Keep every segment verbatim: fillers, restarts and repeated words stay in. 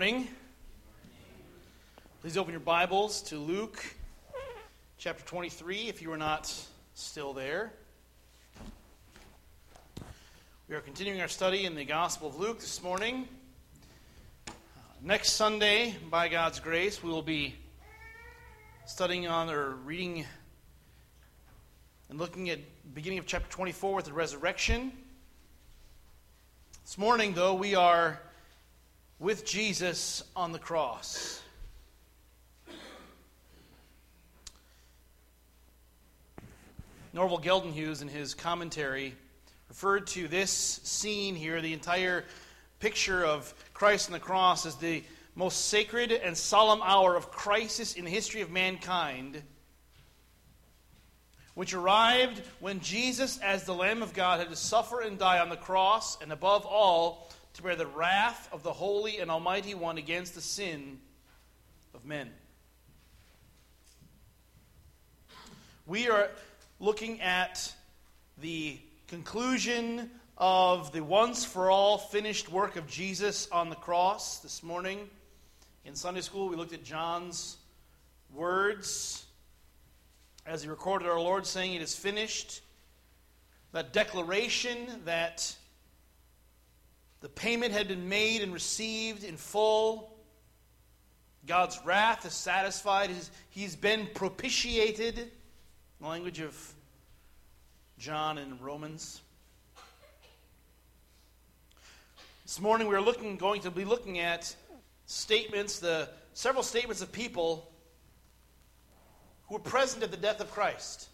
morning. Please open your Bibles to Luke chapter twenty-three if you are not still there. We are continuing our study in the Gospel of Luke this morning. Uh, next Sunday, by God's grace, we will be studying on or reading and looking at the beginning of chapter twenty-four with the resurrection. This morning, though, we are with Jesus on the cross. Norval Geldenhuys, in his commentary, referred to this scene here, the entire picture of Christ on the cross, as the most sacred and solemn hour of crisis in the history of mankind, which arrived when Jesus, as the Lamb of God, had to suffer and die on the cross, and above all, to bear the wrath of the Holy and Almighty One against the sin of men. We are looking at the conclusion of the once-for-all finished work of Jesus on the cross. This morning in Sunday school, we looked at John's words as he recorded our Lord saying, "It is finished." That declaration that the payment had been made and received in full. God's wrath is satisfied. He's been propitiated, in the language of John and Romans. This morning we are looking, going to be looking at statements, the several statements of people who were present at the death of Christ.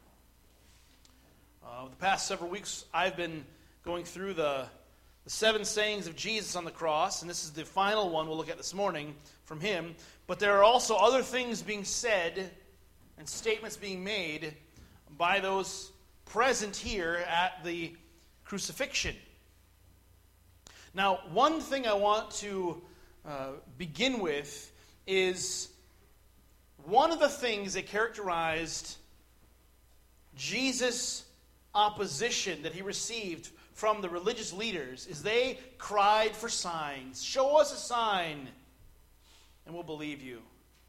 Uh, the past several weeks I've been going through the The seven sayings of Jesus on the cross, and this is the final one we'll look at this morning from him. But there are also other things being said and statements being made by those present here at the crucifixion. Now, one thing I want to uh, begin with is one of the things that characterized Jesus' opposition that he received from the religious leaders is they cried for signs. Show us a sign, and we'll believe you.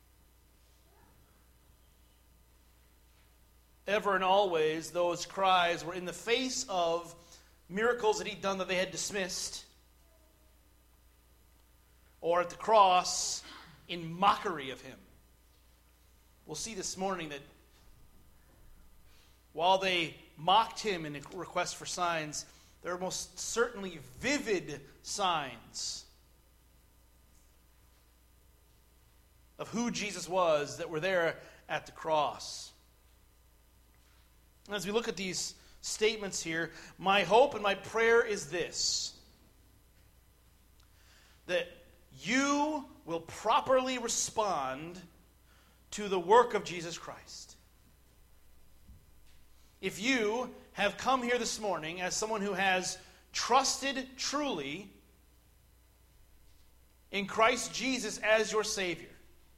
Ever and always, those cries were in the face of miracles that he'd done that they had dismissed, or at the cross in mockery of him. We'll see this morning that while they mocked him in a request for signs, there are most certainly vivid signs of who Jesus was that were there at the cross. As we look at these statements here, my hope and my prayer is this: that you will properly respond to the work of Jesus Christ. If you have come here this morning as someone who has trusted truly in Christ Jesus as your Savior,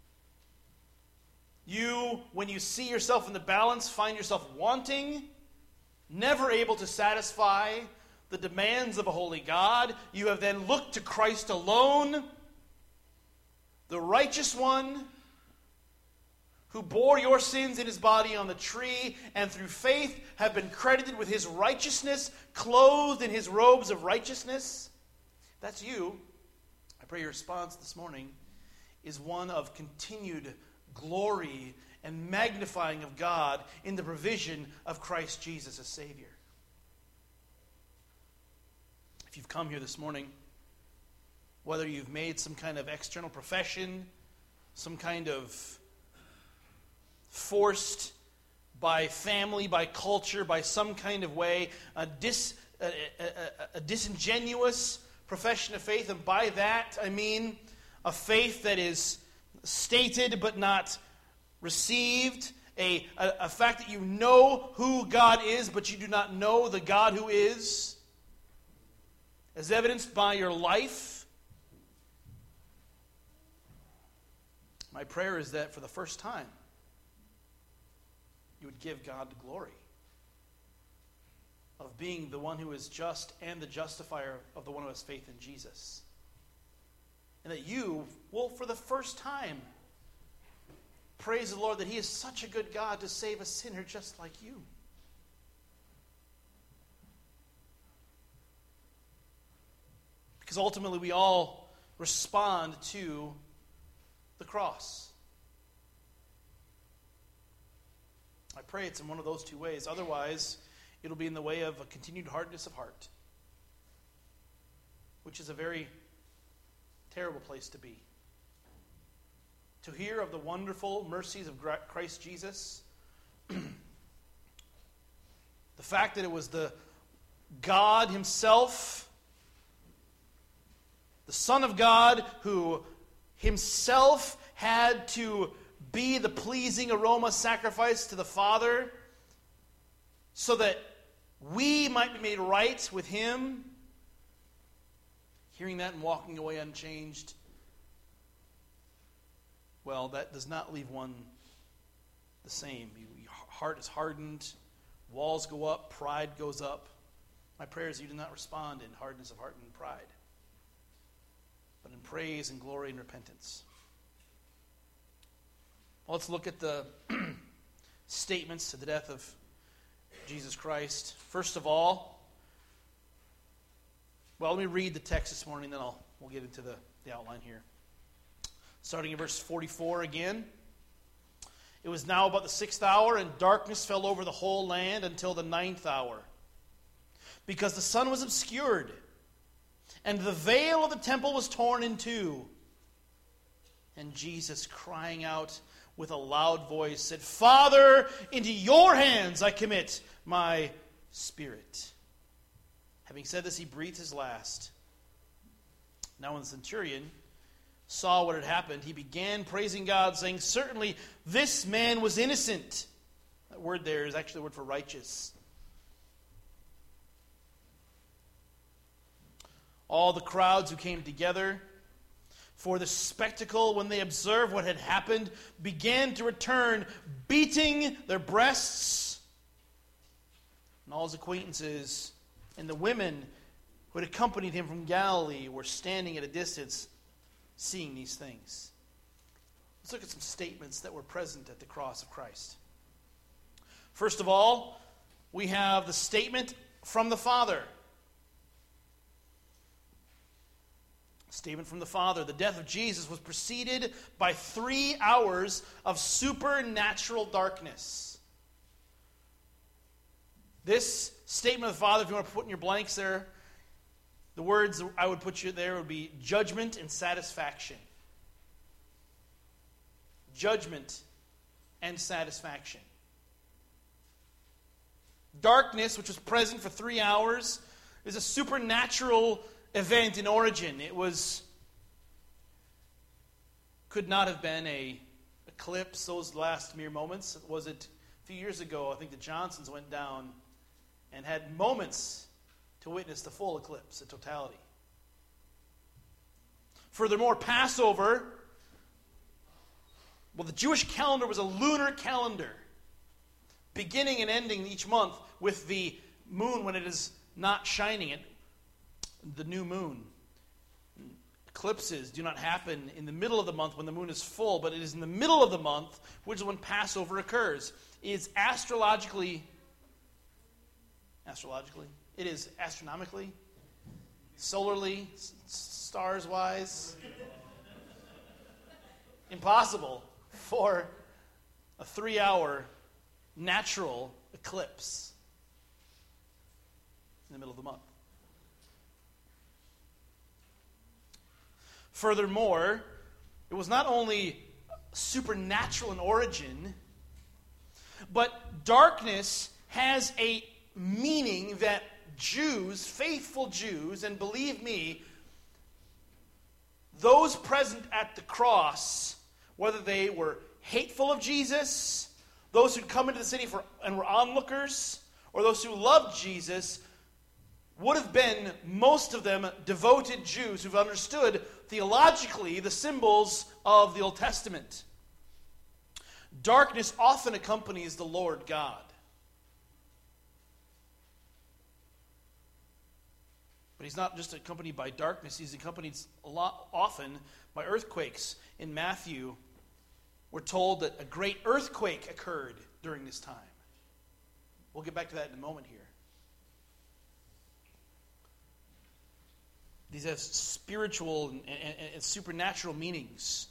you, when you see yourself in the balance, find yourself wanting, never able to satisfy the demands of a holy God, you have then looked to Christ alone, the righteous one, who bore your sins in his body on the tree, and through faith have been credited with his righteousness, clothed in his robes of righteousness. If that's you, I pray your response this morning is one of continued glory and magnifying of God in the provision of Christ Jesus as Savior. If you've come here this morning, whether you've made some kind of external profession, some kind of forced by family, by culture, by some kind of way, a, dis, a, a, a disingenuous profession of faith, and by that I mean a faith that is stated but not received, a, a, a fact that you know who God is but you do not know the God who is, as evidenced by your life. My prayer is that for the first time, you would give God the glory of being the one who is just and the justifier of the one who has faith in Jesus. And that you will, for the first time, praise the Lord that He is such a good God to save a sinner just like you. Because ultimately we all respond to the cross. I pray it's in one of those two ways. Otherwise, it'll be in the way of a continued hardness of heart, which is a very terrible place to be. To hear of the wonderful mercies of Christ Jesus, the fact that it was the God Himself, the Son of God, who Himself had to be the pleasing aroma sacrifice to the Father so that we might be made right with Him. Hearing that and walking away unchanged, well, that does not leave one the same. Your heart is hardened, walls go up, pride goes up. My prayer is you do not respond in hardness of heart and pride, but in praise and glory and repentance. Well, let's look at the statements to the death of Jesus Christ. First of all, well, let me read the text this morning, then I'll we'll get into the, the outline here. Starting in verse forty-four again. It was now about the sixth hour, and darkness fell over the whole land until the ninth hour, because the sun was obscured, and the veil of the temple was torn in two. And Jesus, crying out with a loud voice, said, Father, into your hands I commit my spirit. Having said this, he breathed his last. Now when the centurion saw what had happened, he began praising God, saying, Certainly this man was innocent. That word there is actually the word for righteous. All the crowds who came together for the spectacle, when they observed what had happened, began to return, beating their breasts. And all his acquaintances and the women who had accompanied him from Galilee were standing at a distance, seeing these things. Let's look at some statements that were present at the cross of Christ. First of all, we have the statement from the Father. Statement from the Father. The death of Jesus was preceded by three hours of supernatural darkness. This statement of the Father, if you want to put in your blanks there, the words I would put you there would be judgment and satisfaction. Judgment and satisfaction. Darkness, which was present for three hours, is a supernatural event in origin. It was, could not have been a eclipse, those last mere moments. Was it a few years ago, I think the Johnsons went down and had moments to witness the full eclipse, the totality. Furthermore, Passover, well, the Jewish calendar was a lunar calendar, beginning and ending each month with the moon when it is not shining, it, the new moon. Eclipses do not happen in the middle of the month when the moon is full, but it is in the middle of the month, which is when Passover occurs. It is astrologically, astrologically, it is astronomically, solarly, s- stars-wise, impossible for a three-hour natural eclipse in the middle of the month. Furthermore, it was not only supernatural in origin, but darkness has a meaning that Jews, faithful Jews, and believe me, those present at the cross, whether they were hateful of Jesus, those who'd come into the city for and were onlookers, or those who loved Jesus, would have been, most of them, devoted Jews who've understood theologically the symbols of the Old Testament. Darkness often accompanies the Lord God. But he's not just accompanied by darkness, he's accompanied a lot often by earthquakes. In Matthew, we're told that a great earthquake occurred during this time. We'll get back to that in a moment here. These have spiritual and, and, and supernatural meanings.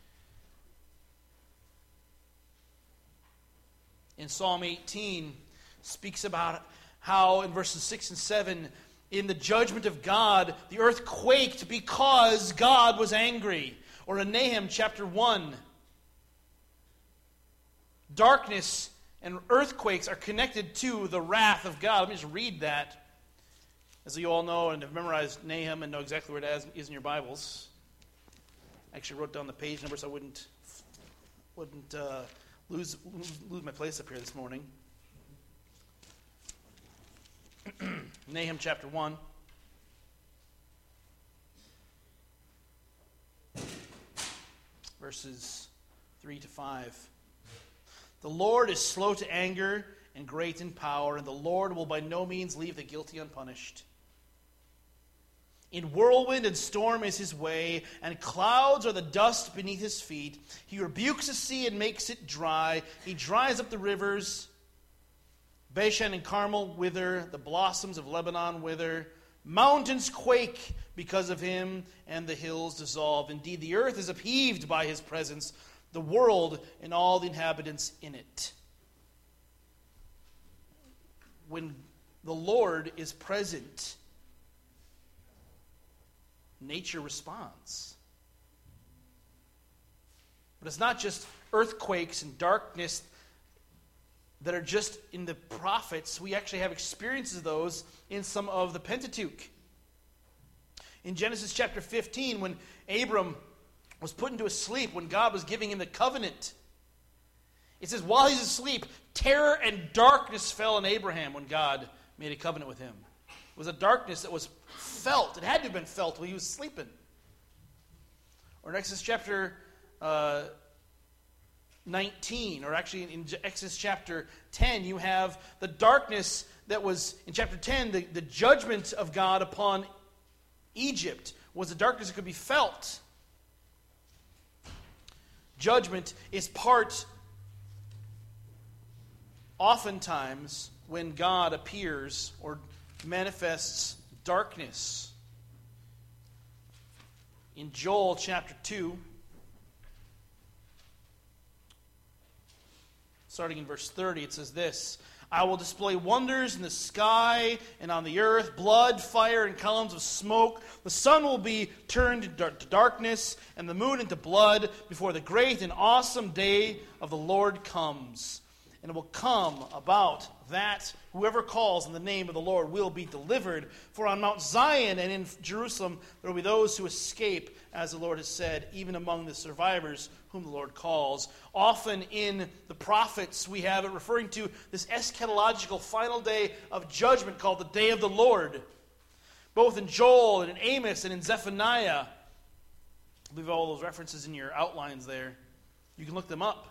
In Psalm eighteen, speaks about how in verses six and seven, in the judgment of God, the earth quaked because God was angry. Or in Nahum chapter one, darkness and earthquakes are connected to the wrath of God. Let me just read that. As you all know and have memorized Nahum and know exactly where it is in your Bibles. I actually wrote down the page number so I wouldn't, wouldn't uh, lose, lose, lose my place up here this morning. Nahum chapter one. Verses three to five. The Lord is slow to anger and great in power, and the Lord will by no means leave the guilty unpunished. In whirlwind and storm is his way, and clouds are the dust beneath his feet. He rebukes the sea and makes it dry. He dries up the rivers. Bashan and Carmel wither, the blossoms of Lebanon wither. Mountains quake because of him, and the hills dissolve. Indeed, the earth is upheaved by his presence, the world and all the inhabitants in it. When the Lord is present, nature responds. But it's not just earthquakes and darkness that are just in the prophets. We actually have experiences of those in some of the Pentateuch. In Genesis chapter fifteen, when Abram was put into a sleep, when God was giving him the covenant, it says, while he's asleep, terror and darkness fell on Abraham when God made a covenant with him. It was a darkness that was felt. It had to have been felt while he was sleeping. Or in Exodus chapter uh, nineteen, or actually in Exodus chapter ten, you have the darkness that was, in chapter ten, the, the judgment of God upon Egypt was the darkness that could be felt. Judgment is part, oftentimes, when God appears or manifests darkness. In Joel chapter two, starting in verse thirty, it says this: I will display wonders in the sky and on the earth, blood, fire, and columns of smoke. The sun will be turned to darkness and the moon into blood before the great and awesome day of the Lord comes. And it will come about that whoever calls on the name of the Lord will be delivered. For on Mount Zion and in Jerusalem there will be those who escape, as the Lord has said, even among the survivors whom the Lord calls. Often in the prophets we have it referring to this eschatological final day of judgment called the day of the Lord. Both in Joel and in Amos and in Zephaniah. I leave all those references in your outlines there. You can look them up.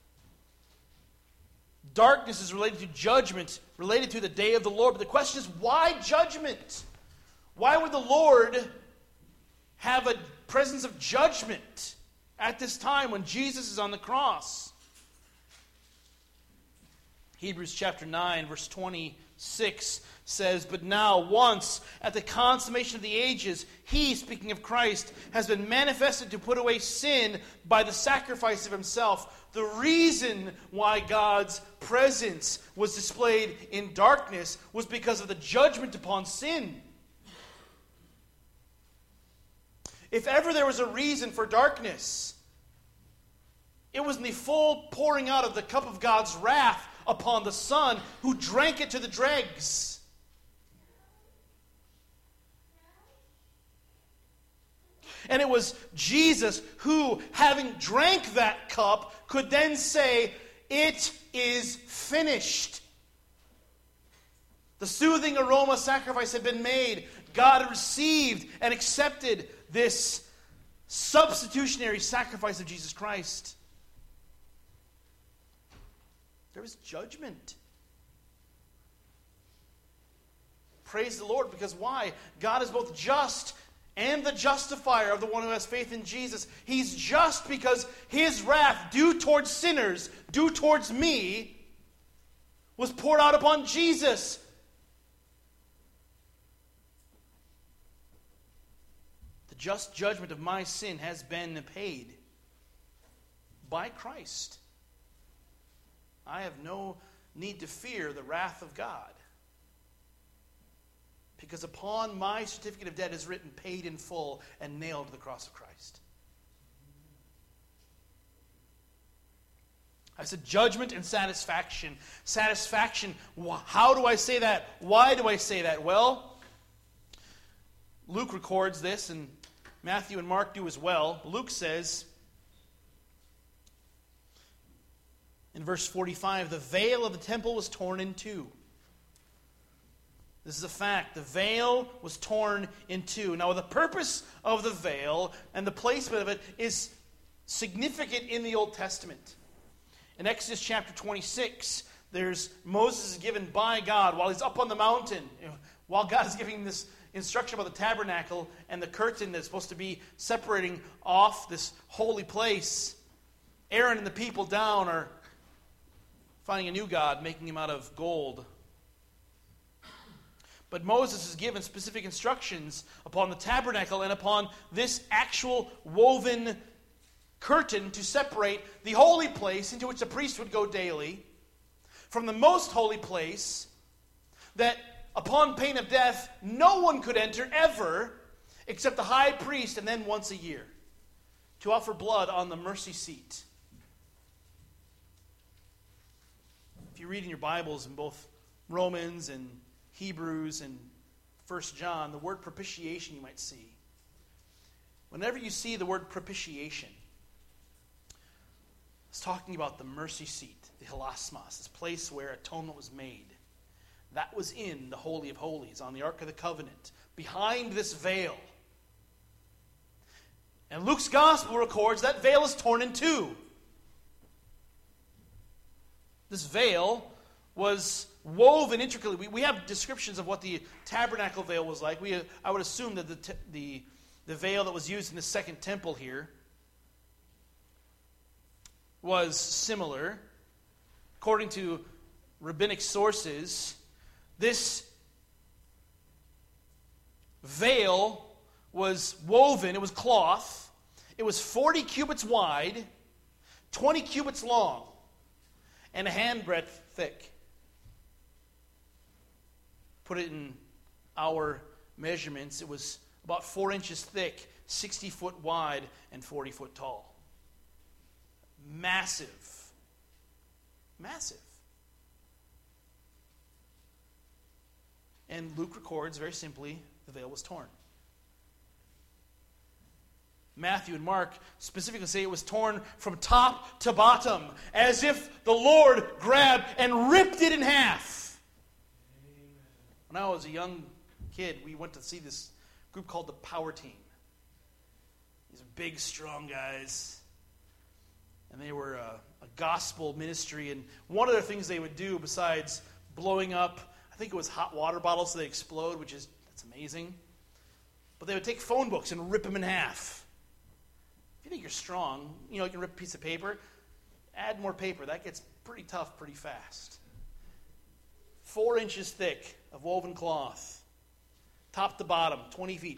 Darkness is related to judgment, related to the day of the Lord. But the question is, why judgment? Why would the Lord have a presence of judgment at this time when Jesus is on the cross? Hebrews chapter nine, verse twenty-six says, But now, once, at the consummation of the ages, he, speaking of Christ, has been manifested to put away sin by the sacrifice of himself. The reason why God's presence was displayed in darkness was because of the judgment upon sin. If ever there was a reason for darkness, it was in the full pouring out of the cup of God's wrath upon the Son, who drank it to the dregs. And it was Jesus who, having drank that cup, could then say, It is finished. The soothing aroma sacrifice had been made. God received and accepted this substitutionary sacrifice of Jesus Christ. There was judgment. Praise the Lord, because why? God is both just and the justifier of the one who has faith in Jesus. He's just because his wrath due towards sinners, due towards me, was poured out upon Jesus. The just judgment of my sin has been paid by Christ. I have no need to fear the wrath of God, because upon my certificate of debt is written, paid in full, and nailed to the cross of Christ. I said judgment and satisfaction. Satisfaction, how do I say that? Why do I say that? Well, Luke records this, and Matthew and Mark do as well. Luke says, in verse forty-five, the veil of the temple was torn in two. This is a fact. The veil was torn in two. Now, the purpose of the veil and the placement of it is significant in the Old Testament. In Exodus chapter twenty-six, there's Moses is given by God while he's up on the mountain, you know, while God is giving this instruction about the tabernacle and the curtain that's supposed to be separating off this holy place. Aaron and the people down are finding a new god, making him out of gold. But Moses is given specific instructions upon the tabernacle and upon this actual woven curtain to separate the holy place into which the priest would go daily from the most holy place, that upon pain of death no one could enter ever except the high priest, and then once a year, to offer blood on the mercy seat. If you read in your Bibles in both Romans and Hebrews and First John, the word propitiation you might see. Whenever you see the word propitiation, it's talking about the mercy seat, the hilasmos, this place where atonement was made. That was in the Holy of Holies, on the Ark of the Covenant, behind this veil. And Luke's Gospel records that veil is torn in two. This veil was woven intricately. We, we have descriptions of what the tabernacle veil was like. We, I would assume that the, t- the, the veil that was used in the second temple here was similar. According to rabbinic sources, this veil was woven, it was cloth, it was forty cubits wide, twenty cubits long, and a handbreadth thick. Put it in our measurements, it was about four inches thick, sixty foot wide, and forty foot tall. Massive. Massive. And Luke records, very simply, the veil was torn. Matthew and Mark specifically say it was torn from top to bottom, as if the Lord grabbed and ripped it in half. Amen. When I was a young kid, we went to see this group called the Power Team. These are big, strong guys. And they were a, a gospel ministry. And one of the things they would do, besides blowing up, I think it was hot water bottles so they explode, which is that's amazing. But they would take phone books and rip them in half. If you think you're strong, you know, you can rip a piece of paper. Add more paper. That gets pretty tough pretty fast. Four inches thick of woven cloth. Top to bottom, twenty feet.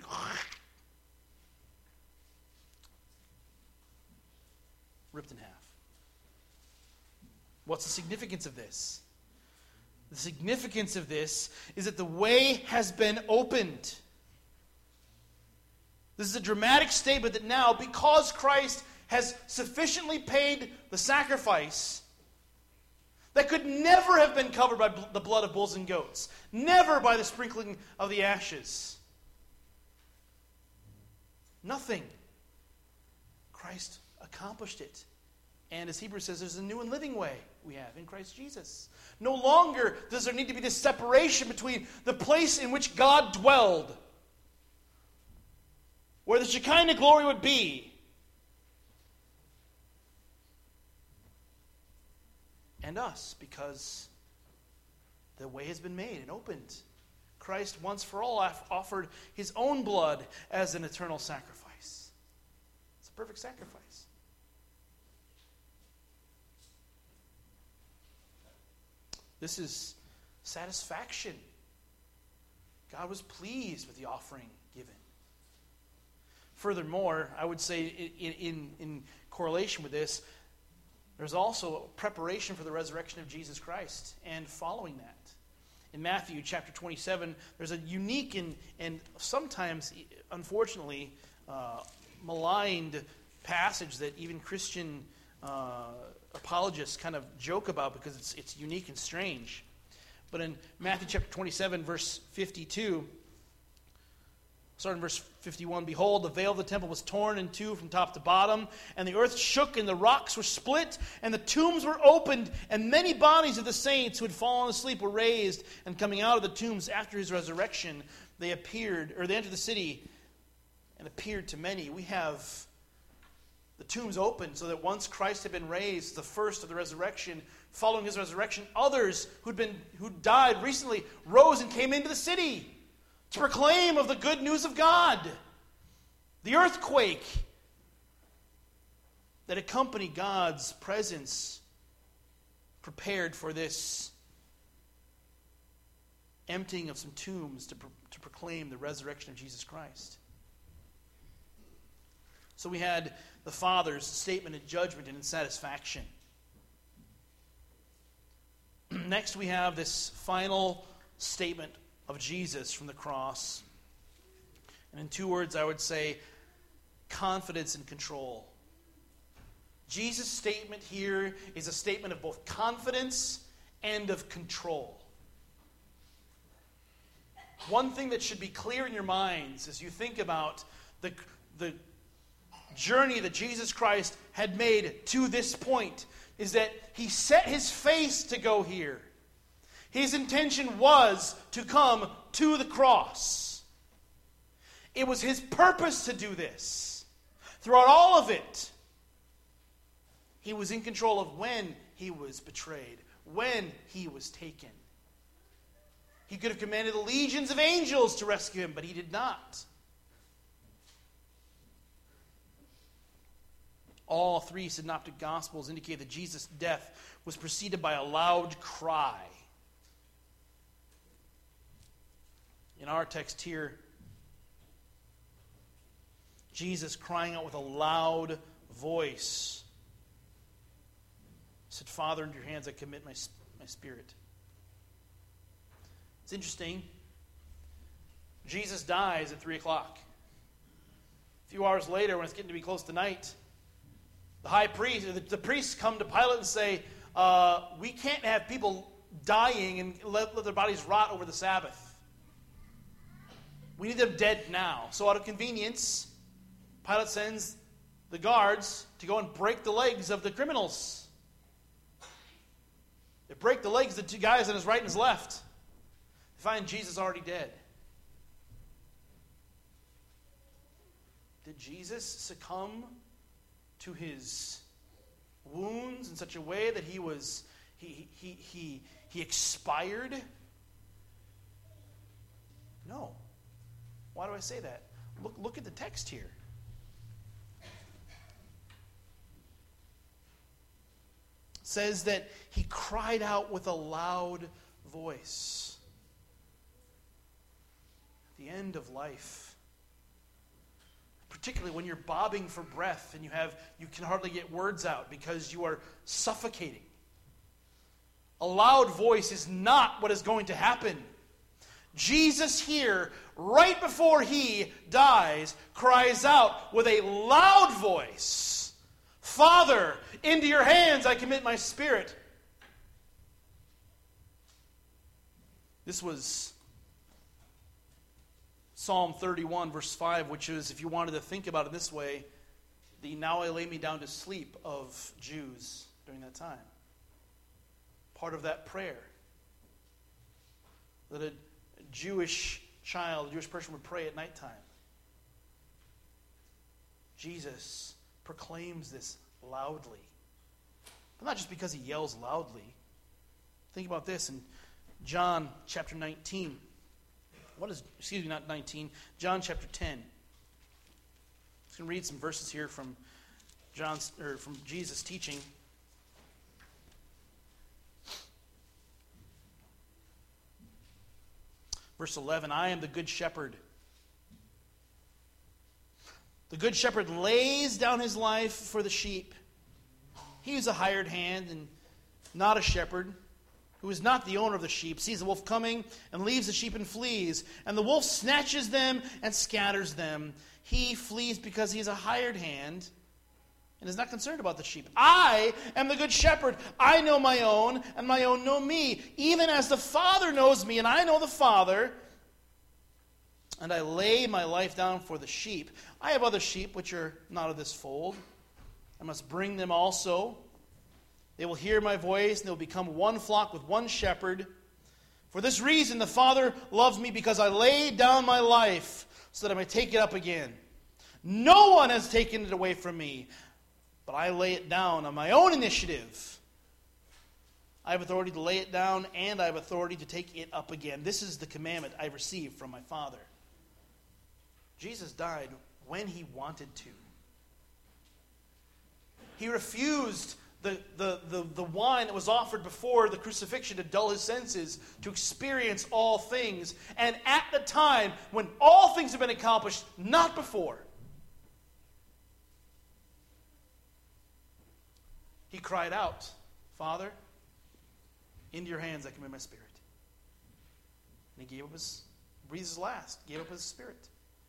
Ripped in half. What's the significance of this? The significance of this is that the way has been opened. This is a dramatic statement that now, because Christ has sufficiently paid the sacrifice that could never have been covered by the blood of bulls and goats, never by the sprinkling of the ashes. Nothing. Christ accomplished it. And as Hebrews says, there's a new and living way we have in Christ Jesus. No longer does there need to be this separation between the place in which God dwelled, where the Shekinah glory would be, and us, because the way has been made and opened. Christ once for all offered his own blood as an eternal sacrifice. It's a perfect sacrifice. This is satisfaction. God was pleased with the offering given. Furthermore, I would say in, in, in correlation with this, there's also preparation for the resurrection of Jesus Christ and following that. In Matthew chapter twenty-seven, there's a unique and, and sometimes, unfortunately, uh, maligned passage that even Christian uh, apologists kind of joke about because it's, it's unique and strange. But in Matthew chapter twenty-seven, verse fifty-two, starting in verse fifty-one, behold, the veil of the temple was torn in two from top to bottom, and the earth shook, and the rocks were split, and the tombs were opened, and many bodies of the saints who had fallen asleep were raised, and coming out of the tombs after his resurrection, they appeared, or they entered the city and appeared to many. We have the tombs open so that once Christ had been raised, the first of the resurrection, following his resurrection, others who'd been who died recently rose and came into the city to proclaim of the good news of God. The earthquake that accompanied God's presence prepared for this emptying of some tombs to, pro- to proclaim the resurrection of Jesus Christ. So we had the Father's statement of judgment and satisfaction. Next we have this final statement of Jesus from the cross. And in two words, I would say confidence and control. Jesus' statement here is a statement of both confidence and of control. One thing that should be clear in your minds as you think about the, the journey that Jesus Christ had made to this point is that he set his face to go here. His intention was to come to the cross. It was his purpose to do this. Throughout all of it, he was in control of when he was betrayed, when he was taken. He could have commanded the legions of angels to rescue him, but he did not. All three synoptic gospels indicate that Jesus' death was preceded by a loud cry. In our text here, Jesus crying out with a loud voice said, Father, into your hands I commit my, my spirit. It's interesting. Jesus dies at three o'clock. A few hours later, when it's getting to be close to night, the high priest, the, the priests come to Pilate and say, uh, we can't have people dying and let, let their bodies rot over the Sabbath. We need them dead now. So out of convenience, Pilate sends the guards to go and break the legs of the criminals. They break the legs of the two guys on his right and his left. They find Jesus already dead. Did Jesus succumb to his wounds in such a way that he was he he he he expired? No. Why do I say that? Look look at the text here. It says that he cried out with a loud voice. At the end of life, particularly when you're bobbing for breath and you have you can hardly get words out because you are suffocating. A loud voice is not what is going to happen. Jesus here, right before he dies, cries out with a loud voice, Father, into your hands I commit my spirit. This was Psalm thirty-one, verse five, which is, if you wanted to think about it this way, the now I lay me down to sleep of Jews during that time. Part of that prayer that a Jewish child, a Jewish person would pray at nighttime. Jesus proclaims this loudly. But not just because he yells loudly. Think about this in John chapter nineteen. what is, excuse me, not nineteen, John chapter ten. I'm just going to read some verses here from John's, or from Jesus' teaching. Verse eleven, I am the good shepherd. The good shepherd lays down his life for the sheep. He is a hired hand and not a shepherd, who is not the owner of the sheep, sees the wolf coming and leaves the sheep and flees. And the wolf snatches them and scatters them. He flees because he is a hired hand and is not concerned about the sheep. I am the good shepherd. I know my own, and my own know me, even as the Father knows me, and I know the Father, and I lay my life down for the sheep. I have other sheep which are not of this fold. I must bring them also. They will hear my voice, and they will become one flock with one shepherd. For this reason the Father loves me, because I laid down my life so that I may take it up again. No one has taken it away from me, but I lay it down on my own initiative. I have authority to lay it down, and I have authority to take it up again. This is the commandment I received from my Father. Jesus died when he wanted to. He refused the, the, the, the wine that was offered before the crucifixion to dull his senses, to experience all things. And at the time when all things have been accomplished, not before, he cried out, Father, into your hands I commit my spirit. And he gave up his, breathed his last, gave up his spirit.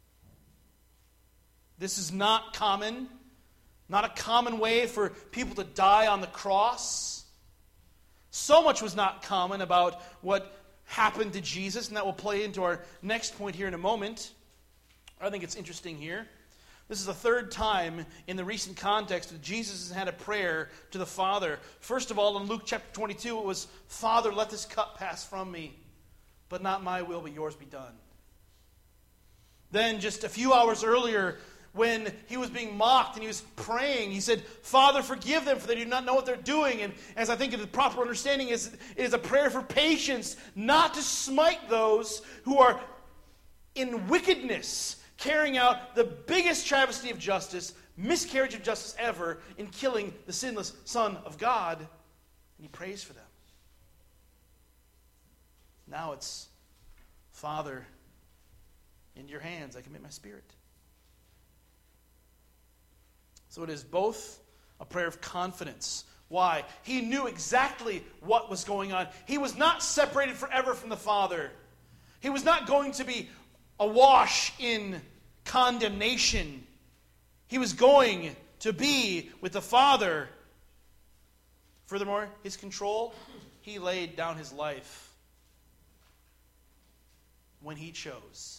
This is not common, not a common way for people to die on the cross. So much was not common about what happened to Jesus, and that will play into our next point here in a moment. I think it's interesting here. This is the third time in the recent context that Jesus has had a prayer to the Father. First of all, in Luke chapter twenty-two, it was, Father, let this cup pass from me, but not my will, but yours be done. Then just a few hours earlier, when he was being mocked and he was praying, he said, Father, forgive them, for they do not know what they're doing. And as I think the proper understanding is, it is a prayer for patience, not to smite those who are in wickedness, carrying out the biggest travesty of justice, miscarriage of justice ever, in killing the sinless Son of God. And he prays for them. Now it's, Father, into your hands I commit my spirit. So it is both a prayer of confidence. Why? He knew exactly what was going on. He was not separated forever from the Father. He was not going to be awash in condemnation. He was going to be with the Father. Furthermore, his control, he laid down his life when he chose.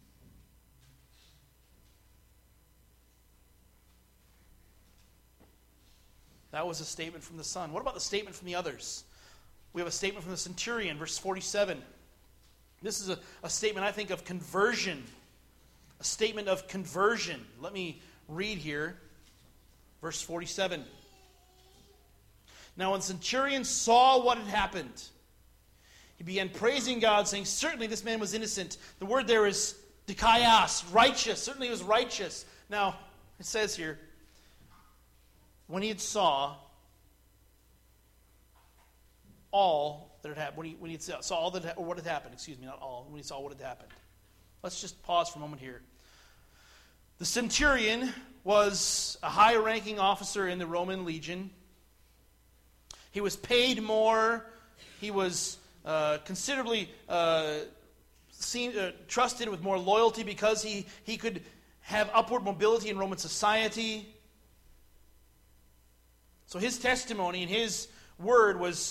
That was a statement from the Son. What about the statement from the others? We have a statement from the centurion, verse forty-seven. This is a, a statement, I think, of conversion. A statement of conversion. Let me read here. Verse forty-seven. Now when the centurion saw what had happened, he began praising God, saying, certainly this man was innocent. The word there is dikaios, righteous. Certainly he was righteous. Now, it says here, when he had saw all that had happened, when he, when he had saw all that, or what had happened, excuse me, not all, when he saw what had happened. Let's just pause for a moment here. The centurion was a high-ranking officer in the Roman legion. He was paid more. He was uh, considerably uh, seen, uh, trusted with more loyalty because he, he could have upward mobility in Roman society. So his testimony and his word was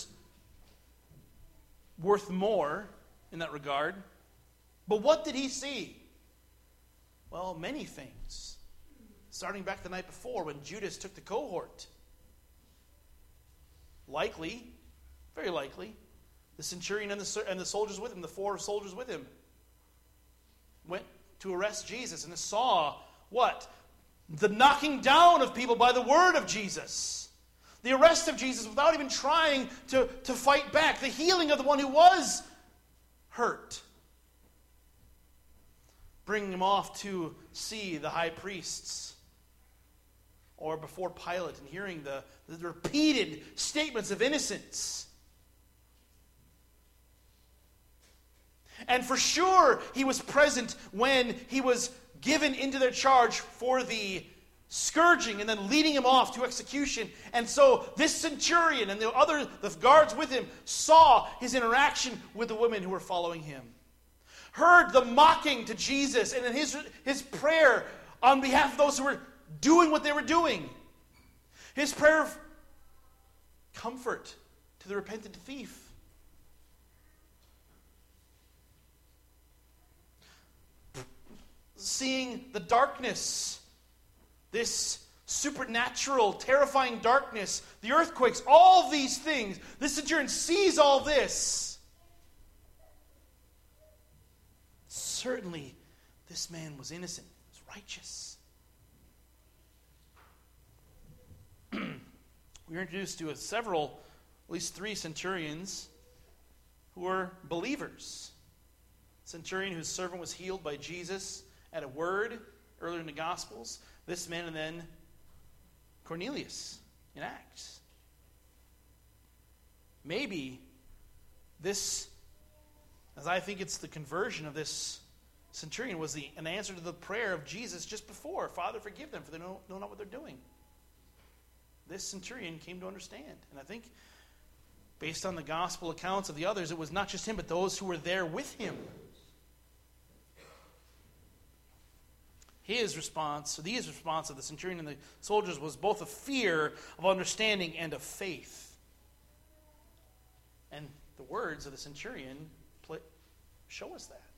worth more in that regard. But what did he see? Well, many things. Starting back the night before when Judas took the cohort. Likely, very likely, the centurion and the, and the soldiers with him, the four soldiers with him, went to arrest Jesus and saw what? The knocking down of people by the word of Jesus. The arrest of Jesus without even trying to, to fight back. The healing of the one who was hurt. bringing him off to see the high priests, or before Pilate and hearing the, the repeated statements of innocence. And for sure, he was present when he was given into their charge for the scourging and then leading him off to execution. And so this centurion and the other the guards with him saw his interaction with the women who were following him, heard the mocking to Jesus, and in his, his prayer on behalf of those who were doing what they were doing. His prayer of comfort to the repentant thief. Seeing the darkness, this supernatural, terrifying darkness, the earthquakes, all these things. This centurion sees all this. Certainly, this man was innocent, was righteous. We were introduced to a several, at least three centurions who were believers. Centurion whose servant was healed by Jesus at a word earlier in the Gospels. This man, and then Cornelius in Acts. Maybe this, as I think it's the conversion of this centurion, was the, an answer to the prayer of Jesus just before. Father, forgive them, for they know, know not what they're doing. This centurion came to understand. And I think, based on the gospel accounts of the others, it was not just him, but those who were there with him. His response, so his response of the centurion and the soldiers was both of fear, of understanding, and of faith. And the words of the centurion show us that.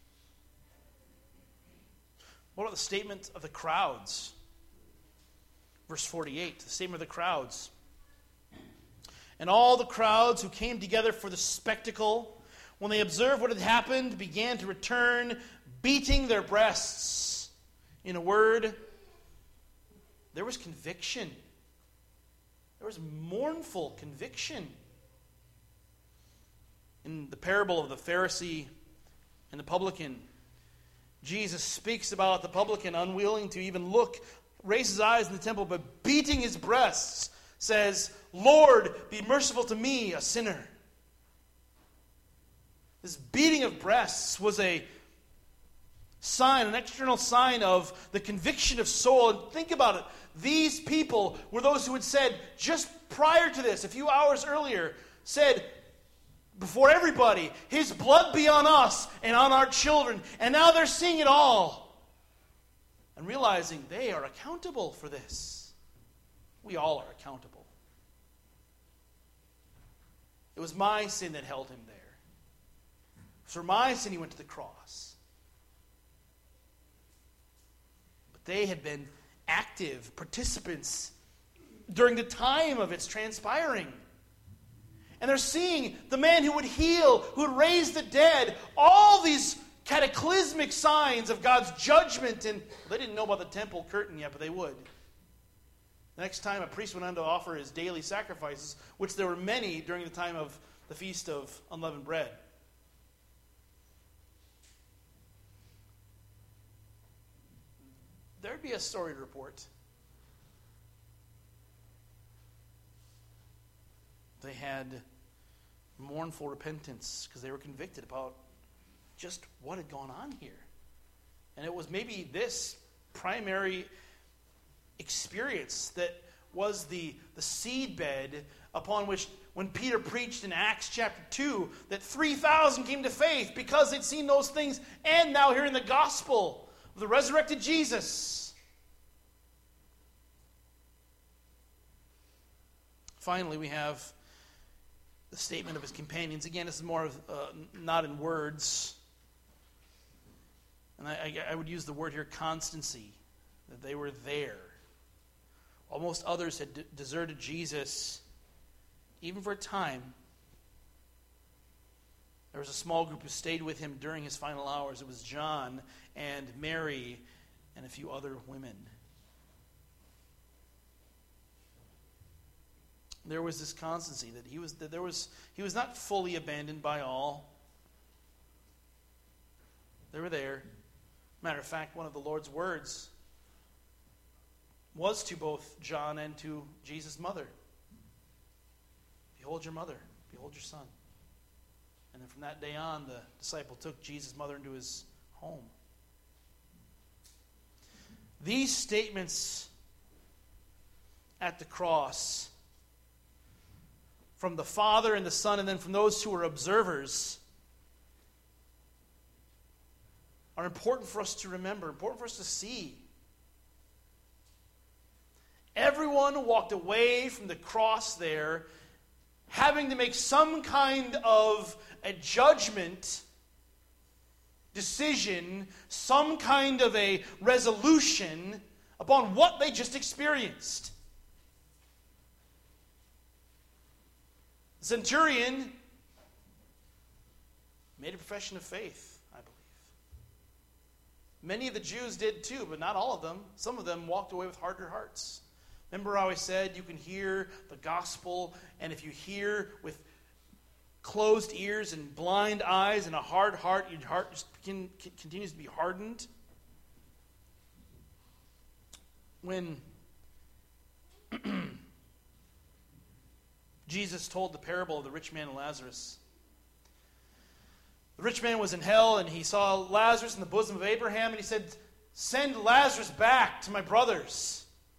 What about the statement of the crowds? Verse forty-eight, the statement of the crowds. And all the crowds who came together for the spectacle, when they observed what had happened, began to return, beating their breasts. In a word, there was conviction. There was mournful conviction. In the parable of the Pharisee and the publican, Jesus speaks about the publican unwilling to even look, raise his eyes in the temple, but beating his breasts, says, Lord, be merciful to me, a sinner. This beating of breasts was a sign, an external sign of the conviction of soul. And think about it. These people were those who had said, just prior to this, a few hours earlier, said, before everybody, his blood be on us and on our children. And now they're seeing it all and realizing they are accountable for this. We all are accountable. It was my sin that held him there. For my sin, he went to the cross. They had been active participants during the time of its transpiring. And they're seeing the man who would heal, who would raise the dead, all these cataclysmic signs of God's judgment. And they didn't know about the temple curtain yet, but they would. The next time a priest went on to offer his daily sacrifices, which there were many during the time of the Feast of Unleavened Bread. There'd be a story to report. They had mournful repentance because they were convicted about just what had gone on here. And it was maybe this primary experience that was the, the seedbed upon which, when Peter preached in Acts chapter two, that three thousand came to faith because they'd seen those things, and now hearing the gospel of the resurrected Jesus. Finally, we have the statement of his companions. Again, this is more of uh, not in words. And I, I, I would use the word here, constancy, that they were there. While most others had d- deserted Jesus, even for a time, there was a small group who stayed with him during his final hours. It was John and Mary and a few other women. There was this constancy that he was that there was he was not fully abandoned by all. They were there. Matter of fact, one of the Lord's words was to both John and to Jesus' mother. Behold your mother. Behold your son. And then from that day on, the disciple took Jesus' mother into his home. These statements at the cross, from the Father and the Son, and then from those who are observers, are important for us to remember, important for us to see. Everyone walked away from the cross there having to make some kind of a judgment, decision, some kind of a resolution upon what they just experienced. The centurion made a profession of faith, I believe. Many of the Jews did too, but not all of them. Some of them walked away with harder hearts. Remember how I said you can hear the gospel, and if you hear with closed ears and blind eyes and a hard heart, your heart just can, can, continues to be hardened? When Jesus told the parable of the rich man and Lazarus, the rich man was in hell, and he saw Lazarus in the bosom of Abraham, and he said, "Send Lazarus back to my brothers."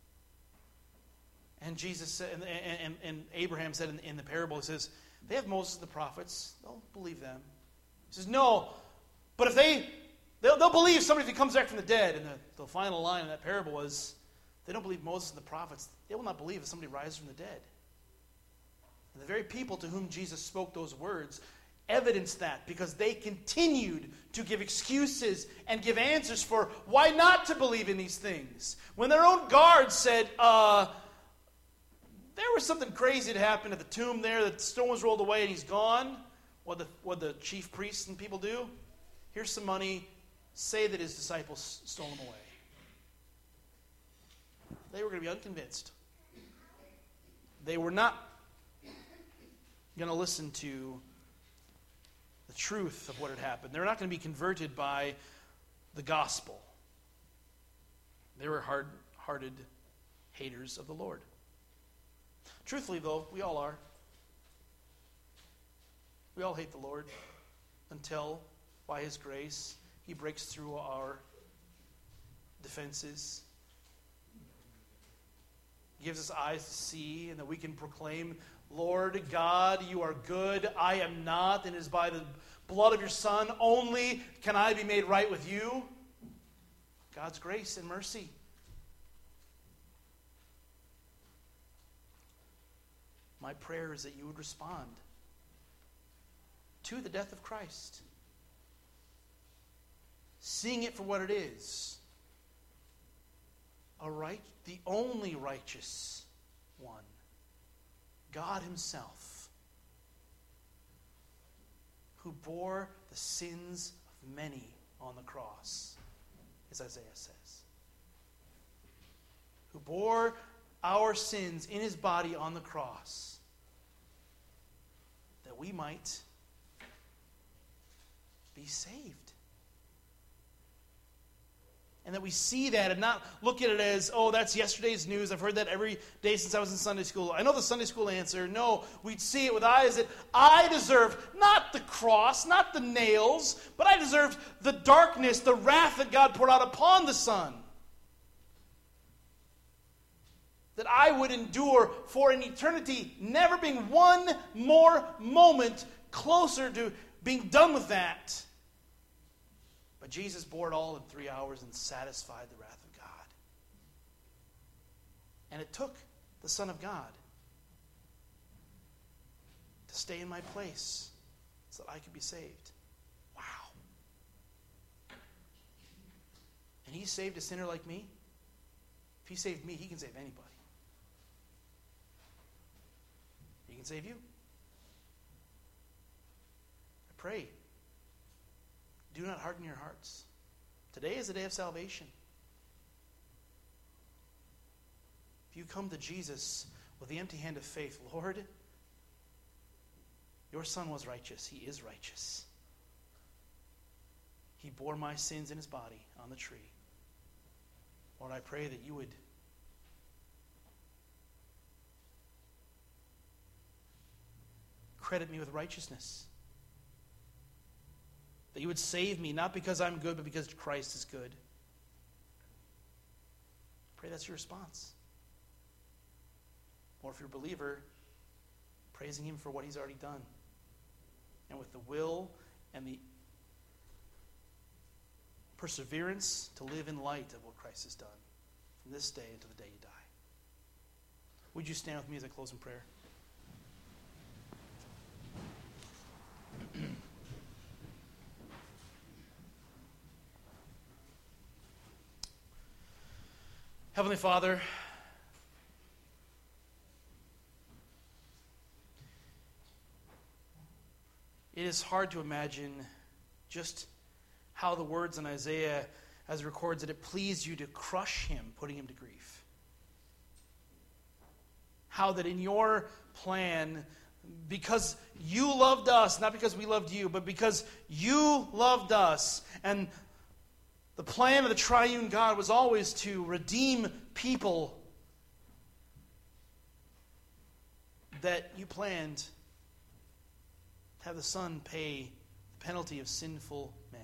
And Jesus said, and, and, and Abraham said in, in the parable, he says, "They have Moses and the prophets. They'll believe them." He says, "No, but if they, they'll, they'll believe somebody if he comes back from the dead." And the, the final line in that parable was, they don't believe Moses and the prophets. They will not believe if somebody rises from the dead. And the very people to whom Jesus spoke those words evidenced that, because they continued to give excuses and give answers for why not to believe in these things. When their own guards said, uh, there was something crazy that happened at the tomb there, the stone was rolled away and he's gone. What the, what the chief priests and people do? Here's some money. Say that his disciples stole him away. They were going to be unconvinced. They were not going to listen to the truth of what had happened. They're not going to be converted by the gospel. They were hard-hearted haters of the Lord. Truthfully, though, we all are. We all hate the Lord until, by His grace, He breaks through our defenses. He gives us eyes to see, and that we can proclaim, "Lord God, you are good. I am not, and it is by the blood of your Son only can I be made right with you." God's grace and mercy. My prayer is that you would respond to the death of Christ, seeing it for what it is, a right, the only righteous one, God Himself, who bore the sins of many on the cross, as Isaiah says, who bore our sins in His body on the cross, that we might be saved. And that we see that and not look at it as, oh, that's yesterday's news. I've heard that every day since I was in Sunday school. I know the Sunday school answer. No, we'd see it with eyes that I deserved not the cross, not the nails, but I deserved the darkness, the wrath that God poured out upon the Son. That I would endure for an eternity, never being one more moment closer to being done with that. But Jesus bore it all in three hours and satisfied the wrath of God. And it took the Son of God to stay in my place so that I could be saved. Wow. And He saved a sinner like me. If He saved me, He can save anybody. He can save you. I pray, do not harden your hearts. Today is the day of salvation. If you come to Jesus with the empty hand of faith, Lord, your Son was righteous. He is righteous. He bore my sins in his body on the tree. Lord, I pray that you would credit me with righteousness. That you would save me, not because I'm good, but because Christ is good. Pray that's your response. Or if you're a believer, praising him for what he's already done. And with the will and the perseverance to live in light of what Christ has done from this day until the day you die. Would you stand with me as I close in prayer? Heavenly Father, it is hard to imagine just how the words in Isaiah, as it records that it pleased you to crush him, putting him to grief. How that in your plan, because you loved us, not because we loved you, but because you loved us, and the plan of the triune God was always to redeem people, that you planned to have the Son pay the penalty of sinful men.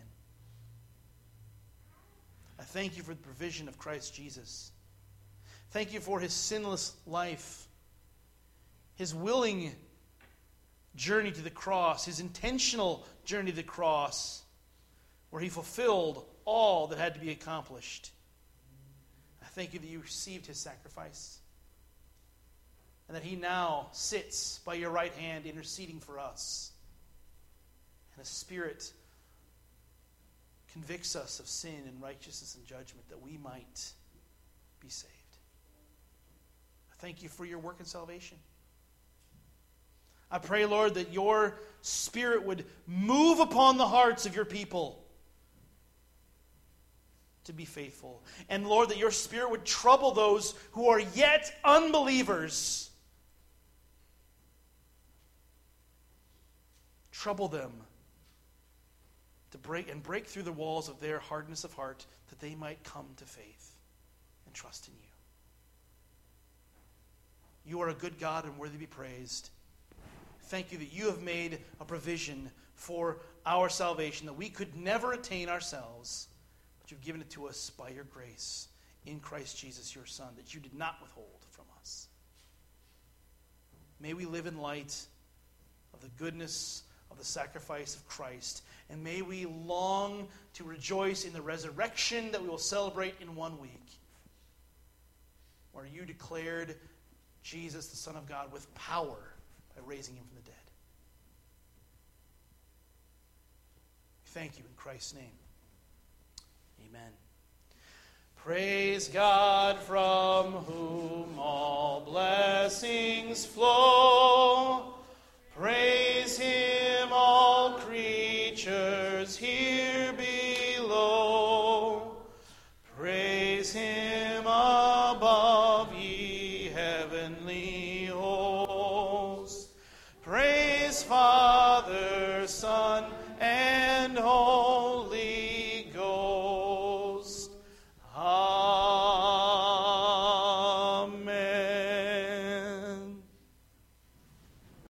I thank you for the provision of Christ Jesus. Thank you for his sinless life, his willing journey to the cross, his intentional journey to the cross, where he fulfilled all that had to be accomplished. I thank you that you received his sacrifice, and that he now sits by your right hand interceding for us. And the Spirit convicts us of sin and righteousness and judgment, that we might be saved. I thank you for your work in salvation. I pray, Lord, that your Spirit would move upon the hearts of your people to be faithful. And Lord, that your Spirit would trouble those who are yet unbelievers. Trouble them to break and break through the walls of their hardness of heart, that they might come to faith and trust in you. You are a good God and worthy to be praised. Thank you that you have made a provision for our salvation that we could never attain ourselves, but you've given it to us by your grace in Christ Jesus, your Son, that you did not withhold from us. May we live in light of the goodness of the sacrifice of Christ, and may we long to rejoice in the resurrection that we will celebrate in one week, where you declared Jesus, the Son of God, with power by raising him from the dead. Thank you in Christ's name. Amen. Praise God, from whom all blessings flow. Praise him, all creatures here below. Praise him above, ye heavenly hosts. Praise Father, Son, and Holy